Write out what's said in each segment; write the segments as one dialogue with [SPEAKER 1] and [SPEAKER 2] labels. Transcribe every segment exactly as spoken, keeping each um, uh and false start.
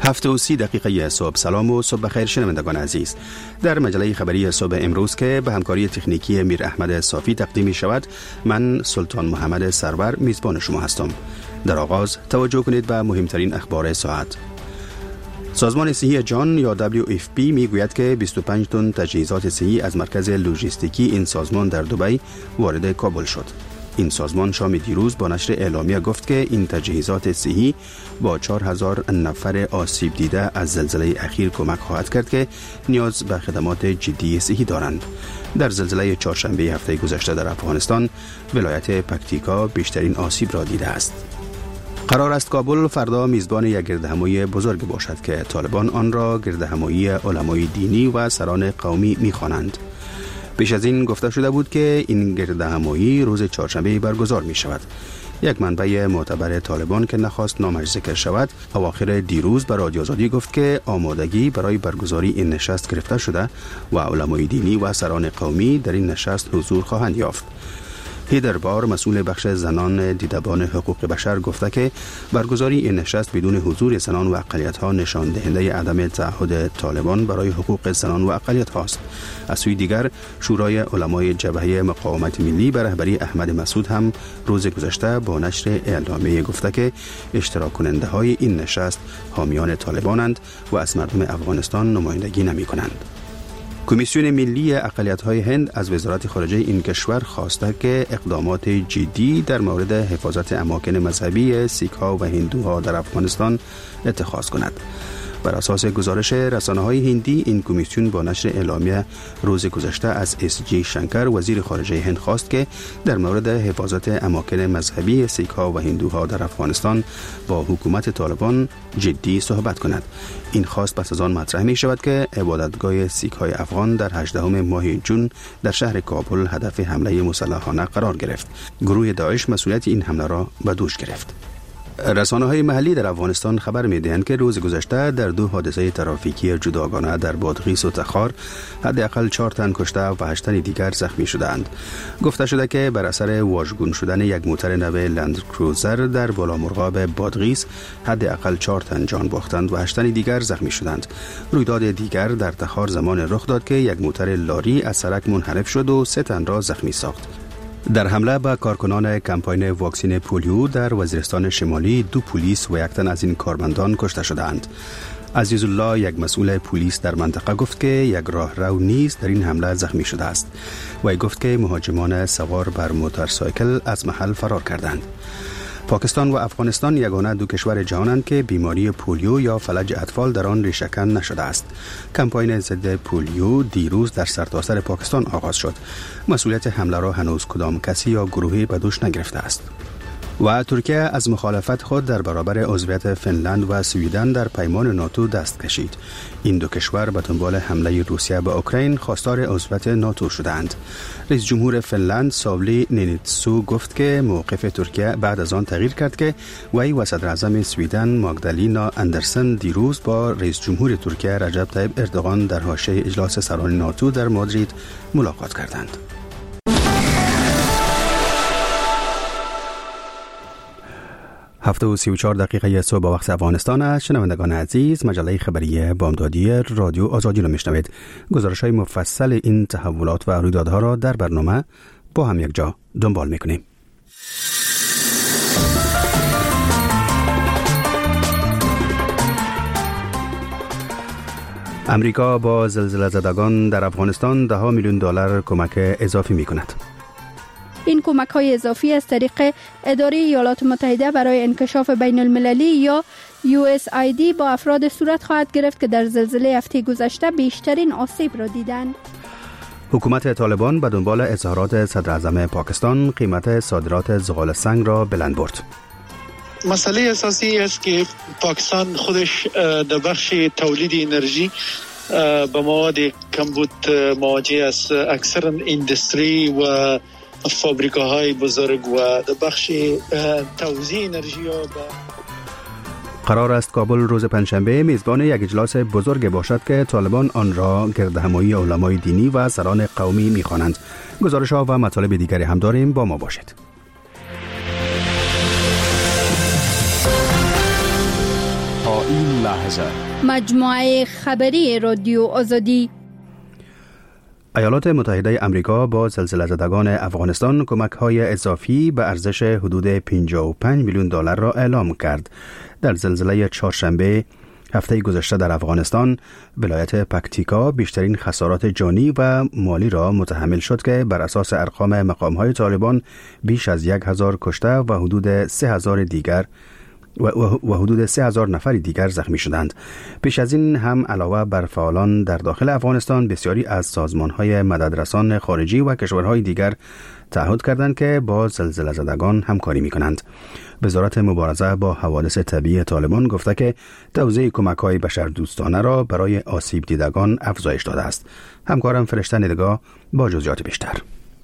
[SPEAKER 1] هفت و سی دقیقه صبح. سلام و صبح بخیر شنوندگان عزیز. در مجله خبری صبح امروز که به همکاری تکنیکی میر احمد صافی تقدیم می شود، من سلطان محمد سرور میزبان شما هستم. در آغاز توجه کنید به مهمترین اخبار ساعت. سازمان صحی جهان یا دبلیو اف پی می گوید که بیست و پنج تن تجهیزات صحی از مرکز لوجستیکی این سازمان در دبی وارد کابل شد. این سازمان شام دیروز با نشر اعلامیه گفت که این تجهیزات صحی با چهار هزار نفر آسیب دیده از زلزله اخیر کمک خواهد کرد که نیاز به خدمات جدی صحی دارند. در زلزله چهارشنبه هفته گذشته در افغانستان، ولایت پکتیکا بیشترین آسیب را دیده است. قرار است کابل فردا میزبان یک گردهمایی بزرگ باشد که طالبان آن را گردهمایی علمای دینی و سران قومی می‌خوانند. پیش از این گفته شده بود که این گردهمایی روز چهارشنبه برگزار می شود. یک منبع معتبر طالبان که نخواست نامش ذکر شود، اواخر دیروز به رادیو آزادی گفت که آمادگی برای برگزاری این نشست گرفته شده و علمای دینی و سران قومی در این نشست حضور خواهند یافت. هیدر بار، مسئول بخش زنان دیدبان حقوق بشر، گفته که برگزاری این نشست بدون حضور زنان و اقلیت‌ها نشان دهنده عدم تعهد طالبان برای حقوق زنان و اقلیت‌ها است. از سوی دیگر، شورای علمای جبهه مقاومت ملی به رهبری احمد مسعود هم روز گذشته با نشر اعلامیه گفته که اشتراک کننده های این نشست حامیان طالبانند و از مردم افغانستان نمایندگی نمی‌کنند. کمیسیون ملی اقلیت‌های هند از وزارت خارجه این کشور خواسته که اقدامات جدی در مورد حفاظت اماکن مذهبی سیک‌ها و هندوها در افغانستان اتخاذ کند. بر اساس گزارش رسانه‌های هندی، این کمیسیون با نشر اعلامیه روز گذشته از اس جی شنکر، وزیر خارجه هند، خواست که در مورد حفاظت اماکن مذهبی سیک‌ها و هندوها در افغانستان با حکومت طالبان جدی صحبت کند. این خواست پس از آن مطرح می شود که عبادتگاه سیک‌های افغان در هجدهم ماه جون در شهر کابل هدف حمله مسلحانه قرار گرفت. گروه داعش مسئولیت این حمله را به دوش گرفت. رسانه‌های محلی در افغانستان خبر می‌دهند که روز گذشته در دو حادثه ترافیکی جداگانه در بادغیس و تخار حداقل چهار تن کشته و هشت تن دیگر زخمی شدند. گفته شده که بر اثر واژگون شدن یک موتر نو لند کروزر در بالامرغاب بادغیس حداقل چهار تن جان باختند و هشت تن دیگر زخمی شدند. رویداد دیگر در تخار زمان رخ داد که یک موتر لاری از سرک منحرف شد و سه تن را زخمی ساخت. در حمله به کارکنان کمپاین واکسین پولیو در وزیرستان شمالی، دو پلیس و یک تن از این کارمندان کشته شدند. عزیز الله، یک مسئول پلیس در منطقه، گفت که یک راهرو نیز در این حمله زخمی شده است. وی گفت که مهاجمان سوار بر موتورسایکل از محل فرار کردند. پاکستان و افغانستان یگانه دو کشور جهانند که بیماری پولیو یا فلج اطفال در آن ریشه‌کن نشده است. کمپاین ضد پولیو دیروز در سرتاسر پاکستان آغاز شد. مسئولیت حمله را هنوز کدام کسی یا گروهی به دوش نگرفته است. و ترکیه از مخالفت خود در برابر عضویت فنلند و سویدن در پیمان ناتو دست کشید. این دو کشور به دنبال حمله روسیه به اوکراین خواستار عضویت ناتو شدند. رئیس جمهور فنلند ساولی نینیتسو گفت که موقف ترکیه بعد از آن تغییر کرد که وی و صدر اعظم سویدن ماگدالینا اندرسن دیروز با رئیس جمهور ترکیه رجب طیب اردوغان در حاشیه اجلاس سران ناتو در مادرید ملاقات کردند. هفت و سی و چهار دقیقه صبح با وقت افغانستان است. شنوندگان عزیز، مجله خبری بامدادی رادیو آزادی را میشنوید. گزارش‌های مفصل این تحولات و رویدادها را در برنامه با هم یک جا دنبال میکنیم. امریکا با زلزله زدگان در افغانستان ده ها میلیون دلار کمک اضافی میکند.
[SPEAKER 2] این کمک های اضافی از طریق اداره ایالات متحده برای انکشاف بین المللی یا یو اس آی دی با افراد صورت خواهد گرفت که در زلزله هفته گذشته بیشترین آسیب را دیدند.
[SPEAKER 1] حکومت طالبان به دنبال اظهارات صدر اعظم پاکستان قیمت صادرات زغال سنگ را بلند برد.
[SPEAKER 3] مسئله اساسی است که پاکستان خودش در بخش تولید انرژی به مواد کمبود مواجه است. اکثر اندستری و فابریکاهای بزرگ و در بخش توزیع انرژی و
[SPEAKER 1] قرار است کابل روز پنجشنبه میزبان یک اجلاس بزرگ باشد که طالبان آن را گردهمایی علمای دینی و سران قومی می‌خوانند. گزارش‌ها و مطالب دیگری هم داریم، با ما باشید. تا
[SPEAKER 4] این لحظه
[SPEAKER 2] مجموعه خبری رادیو آزادی.
[SPEAKER 1] ایالات متحده آمریکا با زلزله زدگان افغانستان کمک‌های اضافی به ارزش حدود پنجاه و پنج میلیون دلار را اعلام کرد. در زلزله چهارشنبه هفته گذشته در افغانستان، ولایت پکتیکا بیشترین خسارات جانی و مالی را متحمل شد که بر اساس ارقام مقام‌های طالبان بیش از یک هزار کشته و حدود سه هزار دیگر و حدود سه هزار نفر دیگر زخمی شدند. پیش از این هم علاوه بر فعالان در داخل افغانستان، بسیاری از سازمان‌های مددرسان خارجی و کشورهای دیگر تعهد کردند که با زلزله زدگان همکاری می‌کنند. وزارت مبارزه با حوادث طبیعی طالبان گفته که توزیع کمک‌های بشردوستانه را برای آسیب دیدگان افزایش داده است. همکارم فرشته ندگاه با جزئیات بیشتر.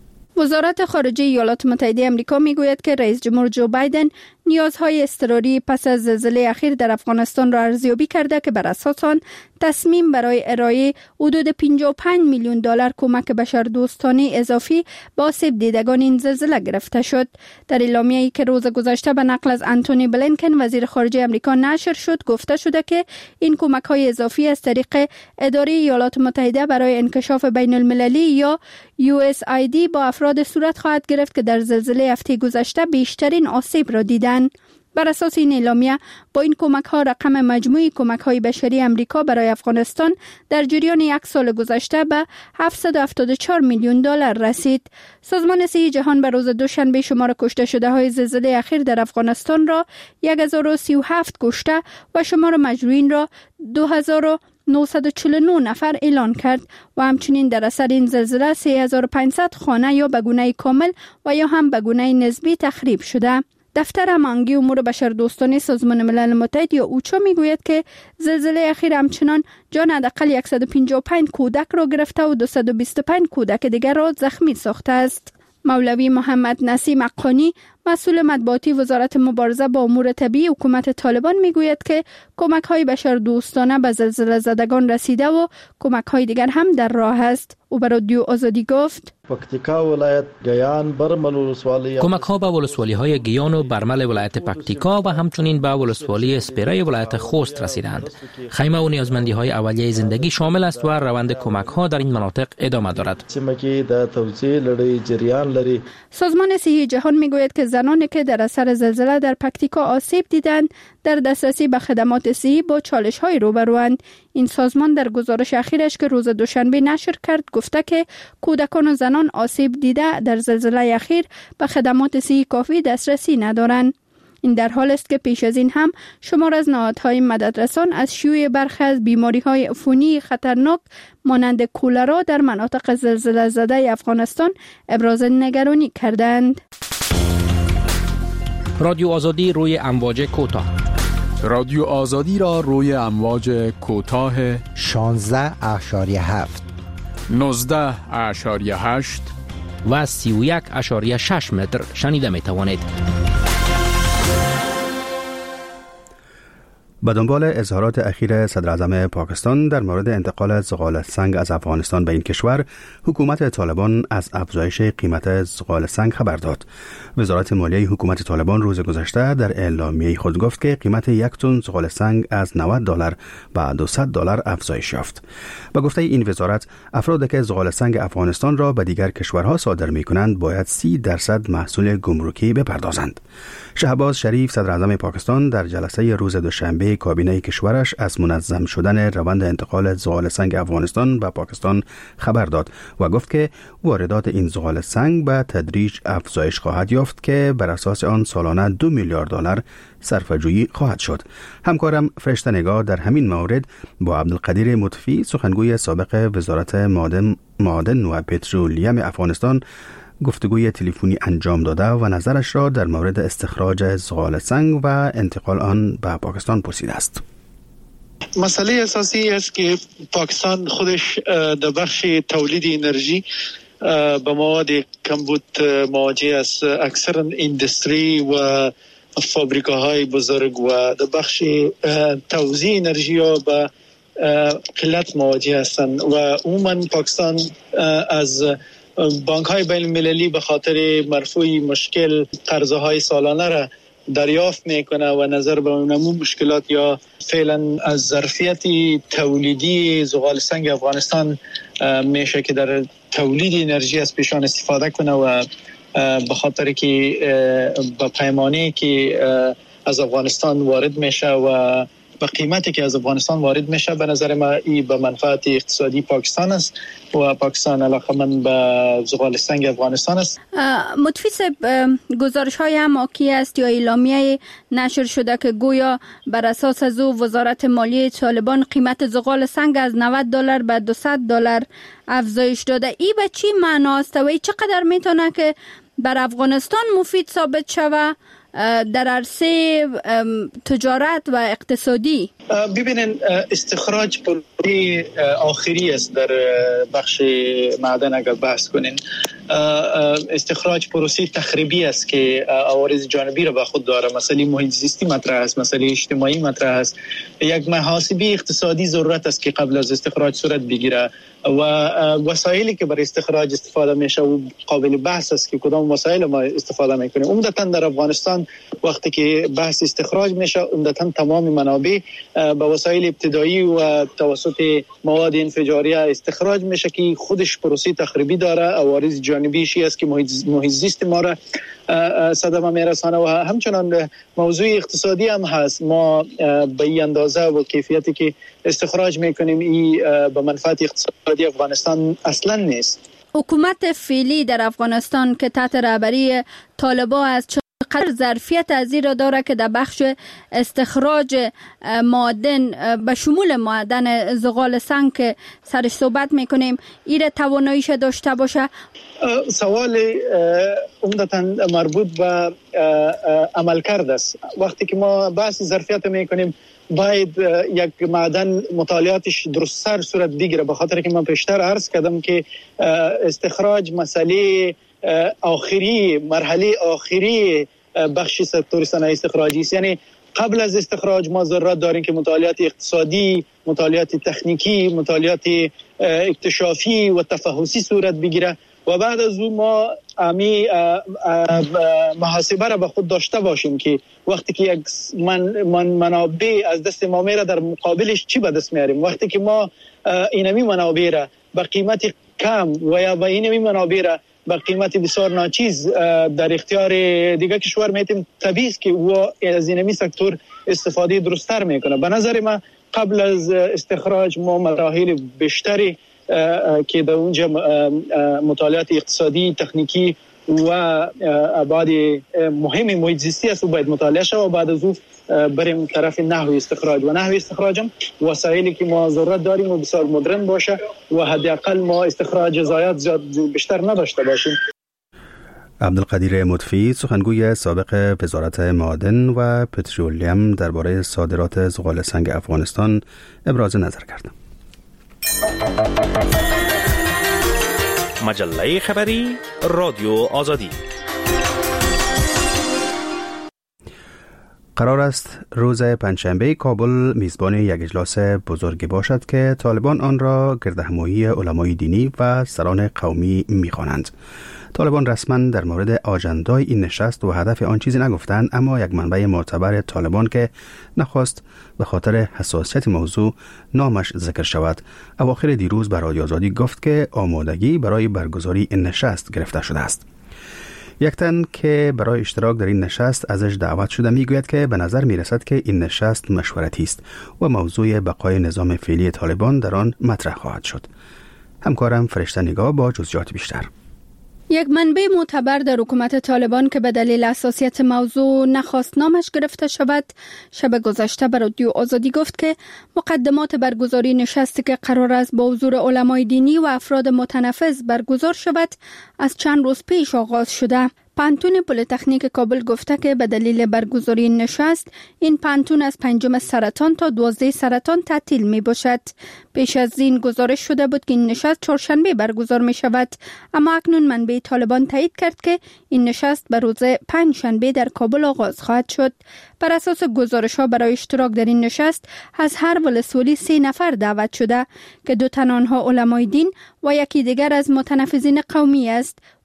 [SPEAKER 2] وزارت خارجه ایالات متحده آمریکا میگوید که رئیس جمهور جو بایدن نیازهای اضطراری پس از زلزله اخیر در افغانستان را ارزیابی کرده که بر اساس آن تصمیم برای ارائه حدود پنجاه و پنج میلیون دلار کمک بشردوستانه اضافی به آسیب دیدگان این زلزله گرفته شد. در اعلامیه‌ای که روز گذشته به نقل از انتونی بلینکن وزیر خارجه آمریکا نشر شد، گفته شده که این کمک‌های اضافی از طریق اداره ایالات متحده برای انکشاف بین المللی یا یو اس آی دی با افراد صورت خواهد گرفت که در زلزله هفته گذشته بیشترین آسیب را دیدند. بر اساس این اعلامیه با این کمک ها رقم مجموعی کمک های بشری امریکا برای افغانستان در جریان یک سال گذشته به هفتصد و هفتاد و چهار میلیون دلار رسید. سازمان صحی جهان به روز دوشنبه شمار کشته شده های زلزله اخیر در افغانستان را هزار و سی و هفت کشته و شمار مجروحین را دو هزار و نهصد و چهل و نه نفر اعلان کرد و همچنین در اثر این زلزله سه هزار و پانصد خانه یا به گونه کامل و یا هم به گونه نسبی تخریب شده. دفتر هماهنگی امور بشردوستانه سازمان ملل متحد یا اوچا میگوید که زلزله اخیر همچنان جان حداقل صد و پنجاه و پنج کودک را گرفته و دویست و بیست و پنج کودک دیگر را زخمی ساخته است. مولوی محمد نسیم حقانی، مسئول مطبوعاتی وزارت مبارزه با امور طبیعی حکومت طالبان میگوید که کمک‌های بشردوستانه به زلزله زدگان رسیده و کمک‌های دیگر هم در راه است. او به رادیو آزادی گفت:
[SPEAKER 5] پکتیکا ولایت گیان برمل ولسوالی
[SPEAKER 6] کمک ها به ولسوالی های گیان و برمل ولایت پکتیکا و همچنین به ولسوالی اسپیره ولایت خوست رسیدند. خیمه و نیازمندی های اولیه زندگی شامل است و روند کمک ها در این مناطق ادامه دارد.
[SPEAKER 2] سازمان صحی جهان میگوید که زنانی که در اثر زلزله در پکتیکا آسیب دیدند در دسترسی به خدمات صحی با چالش های روبروند. این سازمان در گزارش اخیرش که روز دوشنبه نشر کرد گفته که کودکان و زنان آسیب دیده در زلزله اخیر به خدمات صحی کافی دسترسی ندارند. این در حال است که پیش از این هم شمار از نهادهای مددرسان از شیوع برخی از بیماری‌های عفونی خطرناک مانند کولرا در مناطق زلزله زده افغانستان ابراز نگرانی کردند.
[SPEAKER 6] رادیو آزادی روی امواج کوتاه.
[SPEAKER 4] رادیو آزادی را روی امواج کوتاه
[SPEAKER 7] شانزده اشاریه هفت،
[SPEAKER 4] نوزده اشاریه هشت
[SPEAKER 6] و سی و یک اشاریه شش متر شنیده می توانید.
[SPEAKER 1] به دنبال اظهارات اخیر صدر اعظم پاکستان در مورد انتقال زغال سنگ از افغانستان به این کشور، حکومت طالبان از افزایش قیمت زغال سنگ خبر داد. وزارت مالیه حکومت طالبان روز گذشته در اعلامیه خود گفت که قیمت یک تن زغال سنگ از نود دلار به دویست دلار افزایش یافت. با گفته این وزارت، افرادی که زغال سنگ افغانستان را به دیگر کشورها صادر می‌کنند باید سی درصد محصول گمرکی بپردازند. شهباز شریف صدر اعظم پاکستان در جلسه روز دوشنبه کابینه کشورش از منظم شدن روند انتقال زغال سنگ افغانستان به پاکستان خبر داد و گفت که واردات این زغال سنگ به تدریج افزایش خواهد یافت که بر اساس آن سالانه دو میلیارد دلار صرفه‌جویی خواهد شد. همکارم فرشته نگاه در همین مورد با عبدالقدیر مطفی، سخنگوی سابق وزارت معادن, معادن و پترولیم افغانستان، گفتگوی تلفنی انجام داده و نظرش را در مورد استخراج زغال سنگ و انتقال آن به پاکستان پرسیده است.
[SPEAKER 3] مسئله اساسی است که پاکستان خودش در بخش تولید انرژی به مواد کمبود مواجه است. اکثر اندستری و فابریکاهای بزرگ و در بخش توزیع انرژی ها به قلت مواجه هستند و عموما پاکستان از بانک های بین المللی به خاطر مرفوع مشکل قرضه های سالانه را دریافت میکنه و نظر به اونمو مشکلات یا فعلا از ظرفیت تولیدی زغال سنگ افغانستان میشه که در تولید انرژی از پیشان استفاده کنه و به خاطر که با پیمانه که از افغانستان وارد میشه و با قیمتی که از افغانستان وارد میشه به نظر ما این به منفعت اقتصادی پاکستان است و پاکستان علاقمند به زغال سنگ افغانستان است.
[SPEAKER 2] متفیس گزارش های هم حاکی است یا اعلامیه نشر شده که گویا بر اساس از او وزارت مالیه طالبان قیمت زغال سنگ از نود دلار به دویست دلار افزایش داده. این به چی معناست و چقدر میتونه که بر افغانستان مفید ثابت شود در عرصه تجارت و اقتصادی؟
[SPEAKER 3] ببینین استخراج پروژه آخری است در بخش معدن. اگر بحث کنین استخراج پروسه تخریبی است که عوارض جانبی را به خود داره. مسئله محیط زیستی مطرح است، مسئله اجتماعی مطرح است. یک محاسبه اقتصادی ضرورت است که قبل از استخراج صورت بگیره و وسایلی که برای استخراج استفاده میشه و قابل بحث است که کدام وسایل ما استفاده میکنیم. عمدتاً در افغانستان وقتی که بحث استخراج میشه عمدتاً تمام منابع به وسایل ابتدایی و توسط مواد انفجاریه استخراج میشه که خودش پروسه تخریبی داره. عوارض جانبیش است که محیط زیست ما را صدمه میرسانه و همچنان موضوع اقتصادی هم هست. ما به این اندازه و کیفیتی که استخراج میکنیم این به منفعت اقتصادی افغانستان اصلا نیست.
[SPEAKER 2] حکومت فعلی در افغانستان که تحت رهبری طالبان است چقدر ظرفیت از این را داره که در بخش استخراج معدن به شمول معدن زغال سنگ که سرش صحبت میکنیم این را تواناییش داشته باشه؟
[SPEAKER 3] سوال عمدتاً مربوط به عملکرد است. وقتی که ما بحث ظرفیت میکنیم باید یک معدن مطالعاتش درست‌تر صورت بگیره، به خاطر که من پیشتر عرض کردم که استخراج مسئله آخری مرحله آخری بخش سکتور صنایع استخراجی است. یعنی قبل از استخراج ما ضرورت داریم که مطالعات اقتصادی، مطالعات تکنیکی، مطالعات اکتشافی و تفحصی صورت بگیره و بعد از اون ما امی محاسبه را به خود داشته باشیم که وقتی که یک من من منابع از دست ما میره در مقابلش چی به دست میاریم. وقتی که ما اینمی منابع را به قیمت کم و یا به اینمی منابع را به قیمت بسیار ناچیز در اختیار دیگه کشور میتیم، طبیعی است که او از اینمی سکتور استفاده درست‌تر میکنه. به نظر من قبل از استخراج ما مراحل بیشتری که در اونجا مطالعات اقتصادی، تکنیکی و ابعاد مهم محیط زیستی است و باید مطالعه شود و بعد از اون بریم طرف نحو استخراج و نحو استخراجم وسایلی که ما ضرورت داریم و بسیار مدرن باشه و حداقل ما استخراج ضایعات زیاد بیشتر نداشته باشیم.
[SPEAKER 1] عبدالقدیر مطفی سخنگوی سابق وزارت معادن و پترولیم درباره صادرات زغال سنگ افغانستان ابراز نظر کرد.
[SPEAKER 8] مجله خبری رادیو آزادی.
[SPEAKER 1] قرار است روز پنجشنبه کابل میزبان یک اجلاس بزرگ باشد که طالبان آن را گردهمایی علمای دینی و سران قومی می‌خوانند. طالبان رسما در مورد آجندای این نشست و هدف آن چیزی نگفتند، اما یک منبع معتبر طالبان که نخواست به خاطر حساسیت موضوع نامش ذکر شود اواخر دیروز بر رادیو آزادی گفت که آمادگی برای برگزاری این نشست گرفته شده است. یک تن که برای اشتراک در این نشست ازش دعوت شده میگوید که به نظر میرسد که این نشست مشورتی است و موضوع بقای نظام فعلی طالبان در آن مطرح خواهد شد. همکارم فرشته نگاه با جزئیات بیشتر.
[SPEAKER 2] یک منبع معتبر در حکومت طالبان که به دلیل حساسیت موضوع نخواست نامش گرفته شود شب گذشته به رادیو آزادی گفت که مقدمات برگزاری نشستی که قرار است با حضور علمای دینی و افراد متنفذ برگزار شود از چند روز پیش آغاز شده. پانتون پلی‌تکنیک کابل گفته که به دلیل برگزاری نشست این پانتون از پنجم سرطان تا دوازده سرطان تعطیل می باشد. پیش از این گزارش شده بود که این نشست چهارشنبه برگزار می شود، اما اکنون منبع طالبان تایید کرد که این نشست به روز پنجشنبه در کابل آغاز خواهد شد. بر اساس گزارش ها برای اشتراک در این نشست از هر ولسوالی سه نفر دعوت شده که دو تن آنها علمای دین و یکی دیگر از متنفذین قومی است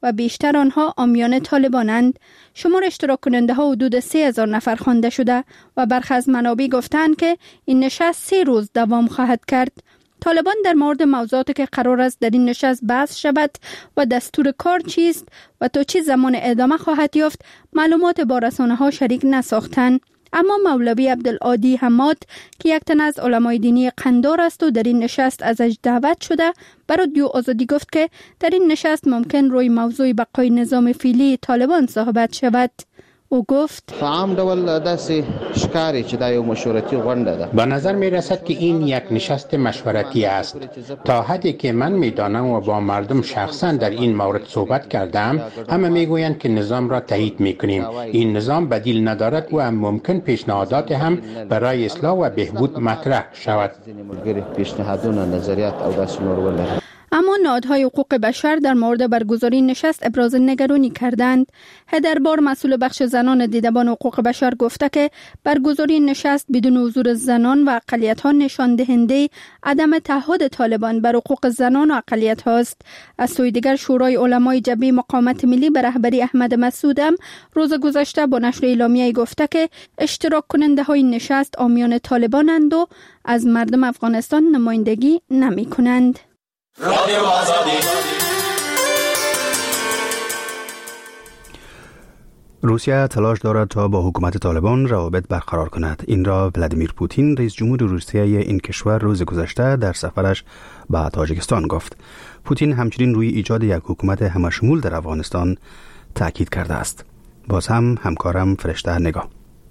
[SPEAKER 2] و بیشتر آنها عامیان طالبانند. شمار اشتراک کننده ها حدود سه هزار نفر خوانده شده و برخی از منابع گفتند که این نشست سه روز دوام خواهد کرد. طالبان در مورد موضوعاتی که قرار است در این نشست بحث شود و دستور کار چیست و تا چه زمان ادامه خواهد یافت معلومات با رسانه ها شریک نساختند. اما مولوی عبدالعادی حماد که یک تن از علمای دینی قندار است و در این نشست ازش دعوت شده، برای رادیو آزادی گفت که در این نشست ممکن روی موضوع بقای نظام فعلی طالبان صحبت شود. او گفت
[SPEAKER 9] عام ډول داسې ښکاري چې دا یو مشورتي غونډه ده.
[SPEAKER 10] به نظر می رسد که این یک نشست مشورتی است. تا حدی که من می دانم و با مردم شخصا در این مورد صحبت کردم، همه می گویند که نظام را تایید می کنیم. این نظام بدیل ندارد و هم ممکن پیشنهادات هم برای اصلاح و بهبود مطرح شود.
[SPEAKER 9] پیشنهادونه نظریات او داسې نور ولري.
[SPEAKER 2] اما نهادهای حقوق بشر در مورد برگزاری نشست ابراز نگرانی کردند. هدربار مسئول بخش زنان دیدبان حقوق بشر گفته که برگزاری نشست بدون حضور زنان و اقلیت‌ها نشان دهنده عدم تعهد طالبان بر حقوق زنان و اقلیت‌ها است. از سوی دیگر شورای علمای جبهه مقاومت ملی به رهبری احمد مسعود هم روز گذشته با نشر اعلامیه‌ای گفته که اشتراک کننده های نشست عامیان طالبانند و از مردم افغانستان نمایندگی نمی‌کنند.
[SPEAKER 1] رادیو آزادی. روسیه تلاش دارد تا با حکومت طالبان روابط برقرار کند. این را ولادیمیر پوتین رئیس جمهور روسیه این کشور روز گذشته در سفرش به تاجیکستان گفت. پوتین همچنین روی ایجاد یک حکومت همشمول در افغانستان تاکید کرده است. باز هم همکارم فرشته نگاه.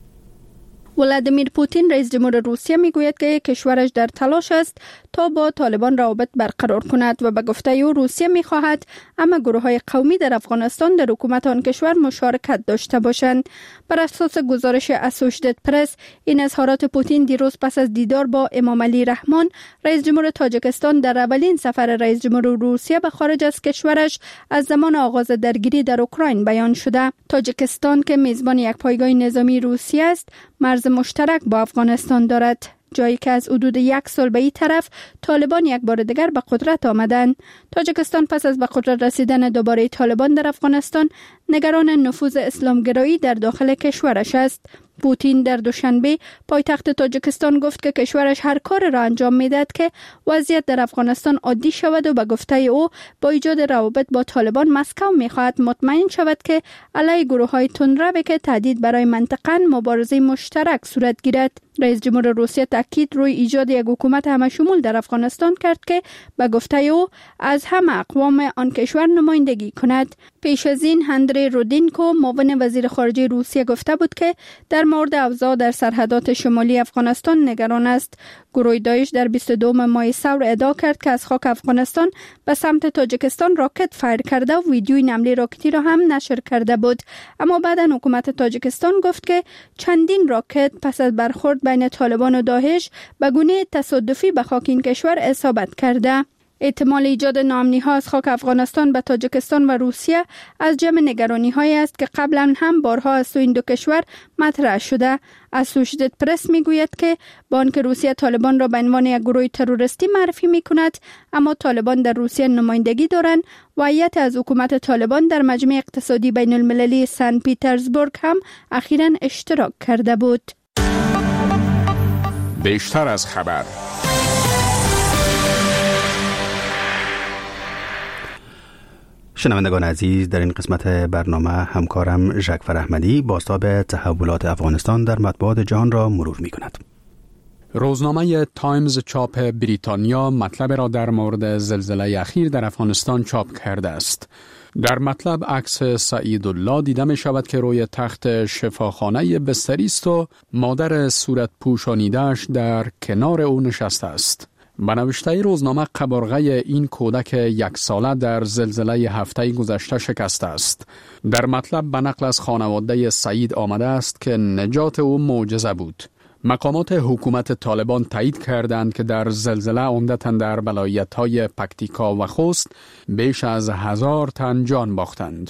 [SPEAKER 2] ولادیمیر پوتین رئیس جمهور روسیه میگوید که کشورش در تلاش است تا با طالبان روابط برقرار کند و به گفته او روسیه میخواهد اما گروه‌های قومی در افغانستان در حکومت آن کشور مشارکت داشته باشند. بر اساس گزارش اسوشیتد پرس، این اظهارات پوتین دیروز پس از دیدار با امام علی رحمان رئیس جمهور تاجیکستان در اولین سفر رئیس جمهور روسیه به خارج از کشورش از زمان آغاز درگیری در اوکراین بیان شده. تاجیکستان که میزبان یک پایگاه نظامی روسیه است، مرز مشترک با افغانستان دارد، جایی که از حدود یک سال به این طرف طالبان یک بار دیگر به قدرت آمدند. تاجیکستان پس از به قدرت رسیدن دوباره طالبان در افغانستان نگران نفوذ اسلامگرایی در داخل کشورش است. پوتین در دوشنبه پایتخت تاجیکستان گفت که کشورش هر کار را انجام میدهد که وضعیت در افغانستان عادی شود و به گفته او با ایجاد روابط با طالبان مسکو میخواهد مطمئن شود که علیه گروه‌های تندرو که تهدید برای منطقه مبارزه مشترک صورت گیرد. رئیس جمهور روسیه تاکید روی ایجاد یک حکومت همشمول در افغانستان کرد که به گفته او از همه اقوام آن کشور نمایندگی کند. پیش از این هندری رودینکو معاون وزیر خارجه روسیه گفته بود که در مورد اوضاع در سرحدات شمالی افغانستان نگران است. گروه داعش در بیست و دوم ماه ثور ادعا کرد که از خاک افغانستان به سمت تاجیکستان راکت فایر کرده و ویدیوی حمله راکتی را هم نشر کرده بود. اما بعدا حکومت تاجیکستان گفت که چندین راکت پس از برخورد بین طالبان و داعش به گونه تصادفی به خاک این کشور اصابت کرده. احتمال ایجاد ناامنی‌ها از خاک افغانستان به تاجیکستان و روسیه از جمع نگرانی‌هایی است که قبلا هم بارها از سوی این دو کشور مطرح شده. اسوشیتد پرس میگوید که با آنکه روسیه طالبان را به عنوان یک گروه تروریستی معرفی می‌کند، اما طالبان در روسیه نمایندگی دارند و هیئت از حکومت طالبان در مجمع اقتصادی بین المللی سن پیترزبورگ هم اخیراً اشتراک کرده بود.
[SPEAKER 4] بیشتر از خبر.
[SPEAKER 1] شنوندگان عزیز، در این قسمت برنامه همکارم ژکفر احمدی بازتاب تحولات افغانستان در مطبوعات جهان را مرور می کند.
[SPEAKER 4] روزنامه تایمز چاپ بریتانیا مطلب را در مورد زلزله اخیر در افغانستان چاپ کرده است. در مطلب عکس سعید الله دیده می شود که روی تخت شفاخانه بستری است و مادر صورت پوشانیده‌اش در کنار او نشسته است. به نوشته روزنامه قبرغه این کودک یک ساله در زلزله هفته گذشته شکسته است. در مطلب به نقل از خانواده سعید آمده است که نجات او معجزه بود. مقامات حکومت طالبان تایید کردند که در زلزله عمدتاً در ولایت‌های پکتیکا و خوست بیش از هزار تن جان باختند.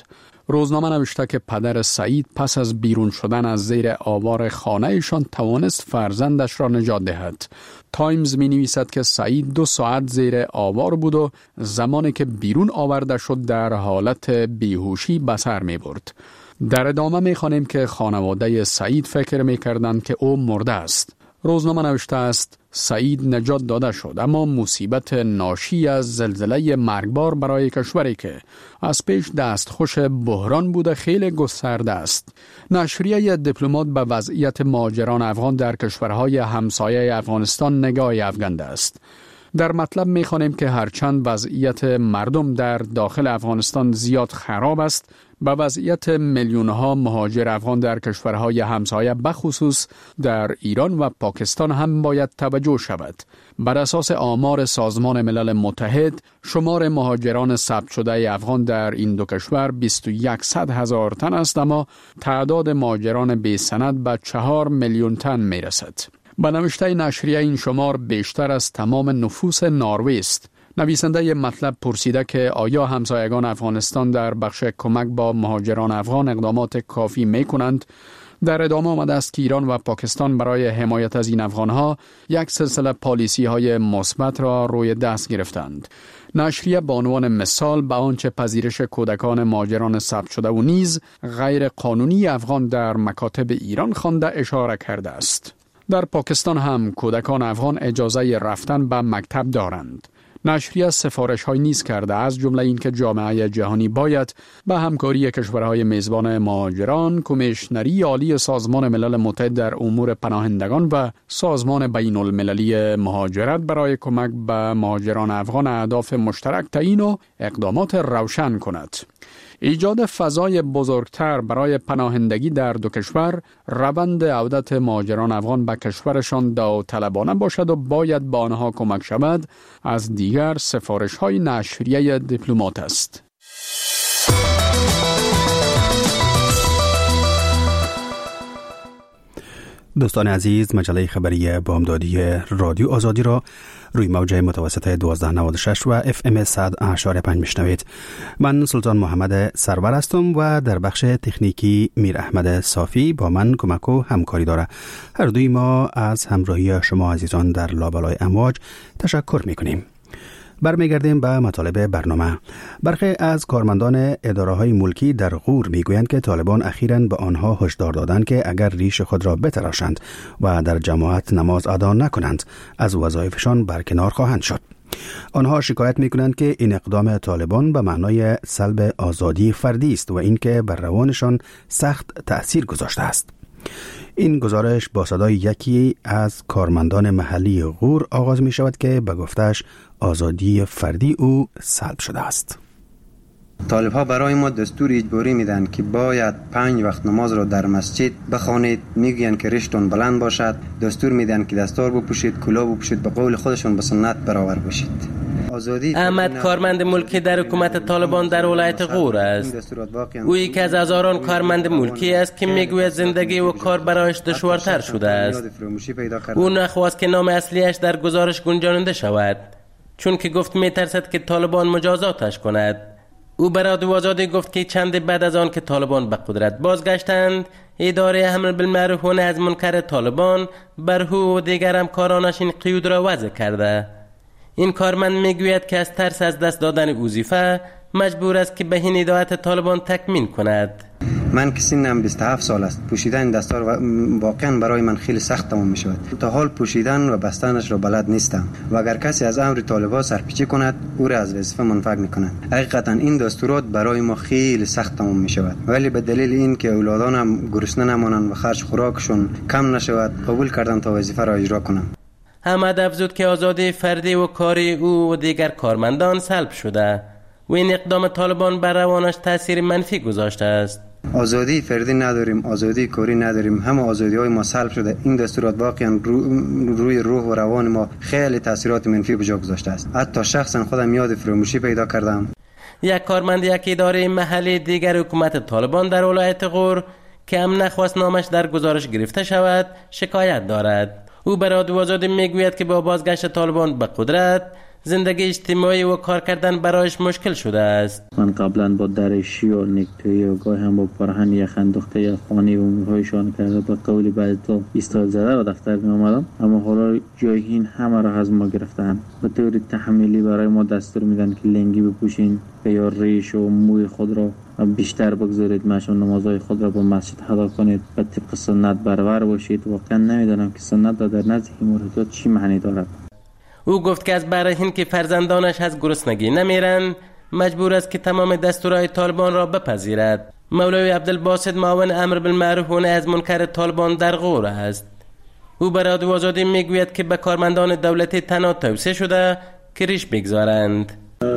[SPEAKER 4] روزنامه نوشته که پدر سعید پس از بیرون شدن از زیر آوار خانه‌شان توانست فرزندش را نجات دهد. تایمز می نویسد که سعید دو ساعت زیر آوار بود و زمانی که بیرون آورده شد در حالت بیهوشی به سر می برد. در ادامه می خوانیم که خانواده سعید فکر می کردند که او مرده است. روزنامه نوشته است سعید نجات داده شد، اما مصیبت ناشی از زلزله مرگبار برای کشوری که از پیش دستخوش بحران بوده خیلی گسترده است. نشریه دیپلمات به وضعیت مهاجران افغان در کشورهای همسایه افغانستان نگاهی افکنده است. در مطلب می‌خوانیم که هرچند وضعیت مردم در داخل افغانستان زیاد خراب است، به وضعیت میلیون‌ها مهاجر افغان در کشورهای همسایه بخصوص در ایران و پاکستان هم باید توجه شود. بر اساس آمار سازمان ملل متحد، شمار مهاجران ثبت شده افغان در این دو کشور بیست و یک صد هزار تن است، اما تعداد مهاجران بی سند به چهار میلیون تن می‌رسد. به نوشته نشریه این شمار بیشتر از تمام نفوس نروژ است. نویسنده مطلب پرسیده که آیا همسایگان افغانستان در بخش کمک با مهاجران افغان اقدامات کافی می کنند؟ در ادامه آمده است که ایران و پاکستان برای حمایت از این افغانها یک سلسله پالیسی های مثبت را روی دست گرفتند. نشریه به عنوان مثال به آنچه پذیرش کودکان مهاجران ثبت شده و نیز غیر قانونی افغان در مکاتب ایران خوانده اشاره کرده است. در پاکستان هم کودکان افغان اجازه رفتن به مکتب دارند. نشریه سفارش های نیز کرده، از جمله این که جامعه جهانی باید به همکاری کشورهای میزبان مهاجران، کمیشنری عالی سازمان ملل متحد در امور پناهندگان و سازمان بین المللی مهاجرت برای کمک به مهاجران افغان اهداف مشترک تعیین و اقدامات روشن کند. ایجاد فضای بزرگتر برای پناهندگی در دو کشور روند عودت مهاجران افغان به کشورشان داوطلبانه باشد و باید به آنها کمک شود از دیگر سفارش های نشریه دیپلمات است.
[SPEAKER 1] دوستان عزیز، مجله خبری بامدادی رادیو آزادی را روی موج متوسط دوازده نود و شش و اف ام صد و اشاره پنج میشنوید. من سلطان محمد سرور هستم و در بخش تکنیکی میر احمد صافی با من کمک و همکاری داره. هر دوی ما از همراهی شما عزیزان در لابلای امواج تشکر میکنیم. برمیگردیم به مطالب برنامه. برخی از کارمندان اداره‌های ملکی در غور میگویند که طالبان اخیراً به آنها هشدار دادند که اگر ریش خود را بتراشند و در جماعت نماز ادا نکنند، از وظایفشان برکنار خواهند شد. آنها شکایت میکنند که این اقدام طالبان به معنای سلب آزادی فردی است و اینکه بر روانشان سخت تأثیر گذاشته است. این گزارش با صدای یکی از کارمندان محلی غور آغاز می شود که به گفتش آزادی فردی او سلب شده است.
[SPEAKER 11] طالب ها برای ما دستور اجباری میدن که باید پنج وقت نماز را در مسجد بخوانید. میگوین که ریشتون بلند باشد، دستور میدن که دستار بپوشید، کلاه بپوشید، به قول خودشون به سنت برابر باشید.
[SPEAKER 12] احمد کارمند ملکی در حکومت طالبان در ولایت غور است. او یکی از هزاران کارمند ملکی است که میگوید زندگی و کار برایش دشوارتر شده است. او نخواست که نام اصلیش در گزارش گنجانده شود، چون که گفت میترسد که طالبان مجازاتش کند. او به رادیو آزادی گفت که چند بعد از آن که طالبان به قدرت بازگشتند، اداره امر بالمعروف و نهی از منکر طالبان بر او و دیگر همکارانش این قیود را وضع کرده. این کارمند میگوید که از ترس از دست دادن وظیفه مجبور است که به این هدایت طالبان تکمیل کند.
[SPEAKER 11] من که سنم بیست و هفت سال است، پوشیدن دستار واقعا برای من خیلی سخت تمام می شود. تا حال پوشیدن و بستنش را بلد نیستم و اگر کسی از امر طالبان سرپیچی کند، او را از وظیفه منفک می کنند. حقیقتا این دستورات برای ما خیلی سخت تمام می شود، ولی به دلیل این که اولادانم گرسنه نمانند و خرج خوراکشون کم نشود، قبول کردم تا وظیفه را اجرا کنم.
[SPEAKER 12] احمد افزود که آزادی فردی و کاری او و دیگر کارمندان سلب شده و این اقدام طالبان بر روانش تاثیر منفی گذاشته است.
[SPEAKER 11] آزادی فردی نداریم، آزادی کاری نداریم، همه آزادی های ما سلب شده. این دستورات واقعا رو، روی روح و روان ما خیلی تاثیرات منفی به جا گذاشته است. حتی شخصا خودم یاد فراموشی پیدا کردم.
[SPEAKER 12] یک کارمند یک اداره محلی دیگر حکومت طالبان در ولایت غور که هم نخواست نامش در گزارش گرفته شود شکایت دارد. او به رادیو آزادی میگوید که با بازگشت طالبان به قدرت، زندگی اجتماعی و کار کردن برایش مشکل شده است.
[SPEAKER 13] من قبلا با درشی و نکتوی و گاهی هم با پرهن یخ انداخته خانه و امورهایشان کرده به قول بعضی تا ایستاد زده و دفتر می آمدم، اما حالا جایین همه را از ما گرفتن. به طور تحمیلی برای ما دستور میدن که لنگی بپوشین و یا ریش و موی خود را بیشتر بگذارید، مشون نمازهای خود را با مسجد ادا کنید و طبق سنت برابر باشید. واقعا نمیدانم که سنت در نزد موردات چی معنی دارد.
[SPEAKER 12] او گفت که از برای این که فرزندانش از گرسنگی نمیرن مجبور است که تمام دستورهای طالبان را بپذیرد. مولوی عبدالباسط معاون امر بالمعروف و نهی از منکر طالبان در غور است. او به رادیو آزادی میگوید که به کارمندان دولتی تنها توصیه شده که ریش بگذارند.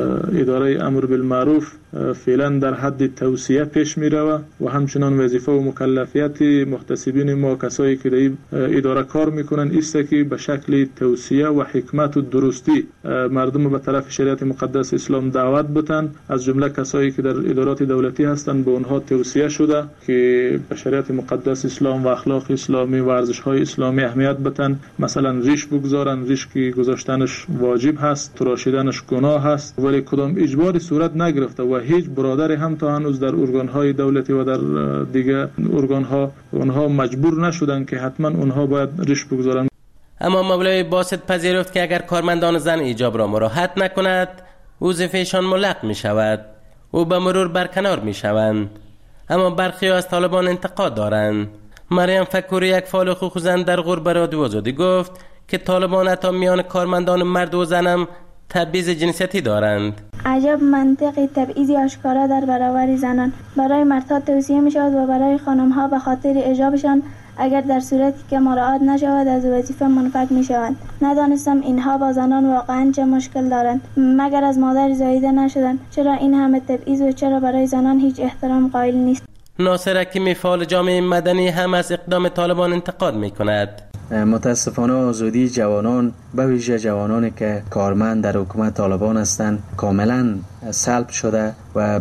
[SPEAKER 14] اداره امر بالمعروف فعلا در حد توصیه پیش می روه و همچنان وظیفه و مکلفیت محتسبین ما کسایی که در اداره کار میکنن است که به شکل توصیه و حکمت و درستی مردم به طرف شریعت مقدس اسلام دعوت بتن. از جمله کسایی که در ادارات دولتی هستند به اونها توصیه شده که به شریعت مقدس اسلام و اخلاق اسلامی و ارزش های اسلامی اهمیت بتن. مثلا ریش بگذارن، ریش که گذاشتنش واجب هست، تراشیدنش گناه هست، ولی کدام اجباری صورت نگرفته و هیچ برادری هم تا هنوز در ارگان‌های دولتی و در دیگه ارگان‌ها اونها مجبور نشدن که حتما اونها باید ریش بگذارن.
[SPEAKER 12] اما مولوی باسط پذیرفت که اگر کارمندان زن ایجاب را مراعات نکند وظیفه‌شان ملغ می شود و به مرور برکنار می شوند. اما برخی از طالبان انتقاد دارند. مریم فکوری، یک فعال حقوق زن در غور به رادیو آزادی گفت که طالبان حتی میان کارمندان مرد و زنم تبعیض جنسیتی دارند.
[SPEAKER 15] عجب منطقی تبعیض آشکارا در برابر زنان. برای مردها توصیه می شود و برای خانمها به خاطر ایجابشان اگر در صورتی که مراعات نشود از وظیفه منفک می شوند. ندانستم اینها با زنان واقعا چه مشکل دارند. مگر از مادر زاییده نشدند؟ چرا این همه تبعیض و چرا برای زنان هیچ احترام قائل نیست؟
[SPEAKER 12] ناصر حکیمی، فعال جامعه مدنی، هم از اقدام طالبان انتقاد می کند.
[SPEAKER 16] متاسفانه آزادی جوانان به ویژه جوانانی که کارمند در حکومت طالبان هستند کاملا سلب شده و